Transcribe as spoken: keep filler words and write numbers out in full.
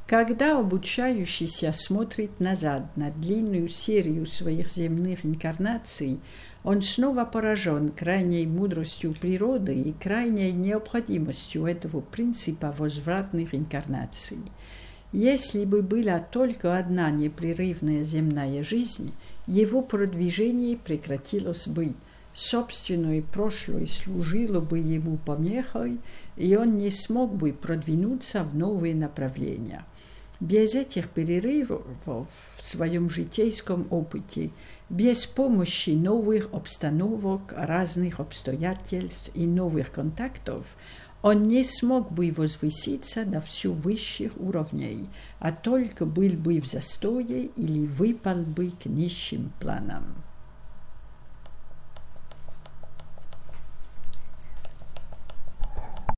Когда обучающийся смотрит назад на длинную серию своих земных инкарнаций, он снова поражен крайней мудростью природы и крайней необходимостью этого принципа возвратных инкарнаций. Если бы была только одна непрерывная земная жизнь, его продвижение прекратилось бы, собственное прошлое служило бы ему помехой, и он не смог бы продвинуться в новые направления. Без этих перерывов в своем житейском опыте, без помощи новых обстановок, разных обстоятельств и новых контактов, он не смог бы возвыситься до все высших уровней, а только был бы в застое или выпал бы к низшим планам.